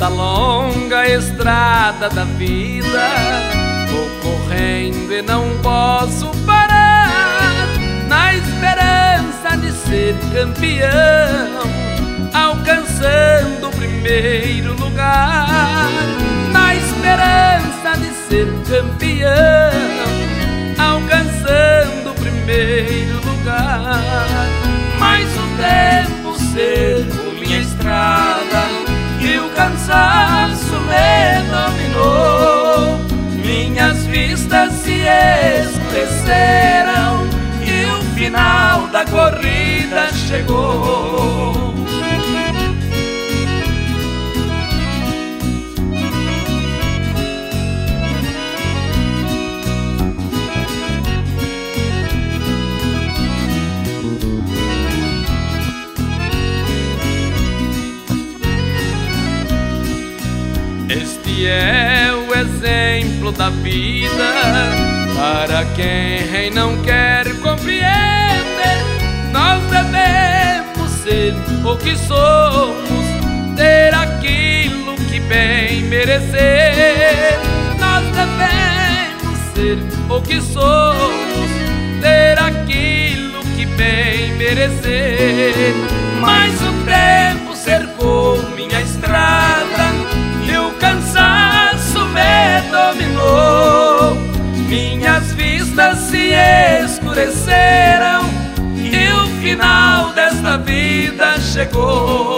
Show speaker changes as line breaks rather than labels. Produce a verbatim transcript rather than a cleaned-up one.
nesta longa estrada da vida, vou correndo e não posso parar, na esperança de ser campeão, alcançando o primeiro lugar. Na esperança de ser campeão, alcançando o primeiro lugar. Mas o tempo cercou minha estrada e o cansaço me dominou. Minhas vistas se escureceram e o final da corrida chegou. Este é o exemplo da vida para quem não quer compreender. Nós devemos ser o que somos, ter aquilo que bem merecer. Nós devemos ser o que somos, ter aquilo que bem merecer. Mas o tempo cercou minha estrada e o cansaço me dominou. Minhas vistas se escureceram e o final desta vida chegou.